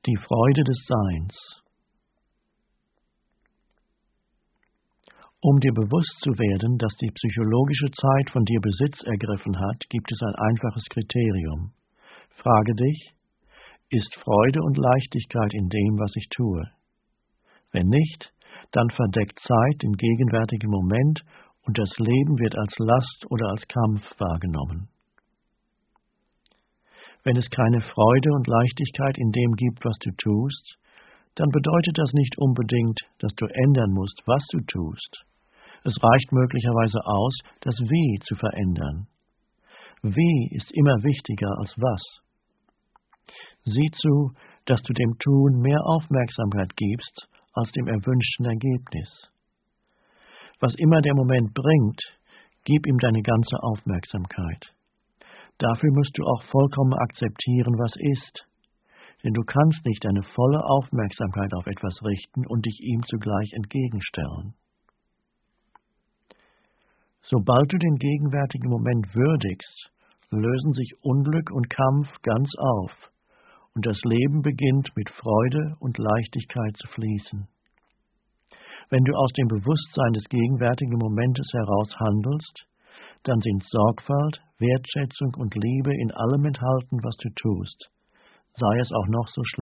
Die Freude des Seins. Um dir bewusst zu werden, dass die psychologische Zeit von dir Besitz ergriffen hat, gibt es ein einfaches Kriterium. Frage dich: Ist Freude und Leichtigkeit in dem, was ich tue? Wenn nicht, dann verdeckt Zeit den gegenwärtigen Moment und das Leben wird als Last oder als Kampf wahrgenommen. Wenn es keine Freude und Leichtigkeit in dem gibt, was du tust, dann bedeutet das nicht unbedingt, dass du ändern musst, was du tust. Es reicht möglicherweise aus, das Wie zu verändern. Wie ist immer wichtiger als was. Sieh zu, dass du dem Tun mehr Aufmerksamkeit gibst als dem erwünschten Ergebnis. Was immer der Moment bringt, gib ihm deine ganze Aufmerksamkeit. Dafür musst du auch vollkommen akzeptieren, was ist, denn du kannst nicht deine volle Aufmerksamkeit auf etwas richten und dich ihm zugleich entgegenstellen. Sobald du den gegenwärtigen Moment würdigst, lösen sich Unglück und Kampf ganz auf und das Leben beginnt mit Freude und Leichtigkeit zu fließen. Wenn du aus dem Bewusstsein des gegenwärtigen Momentes heraus handelst, dann sind Sorgfalt, Wertschätzung und Liebe in allem enthalten, was du tust, sei es auch noch so schlimm.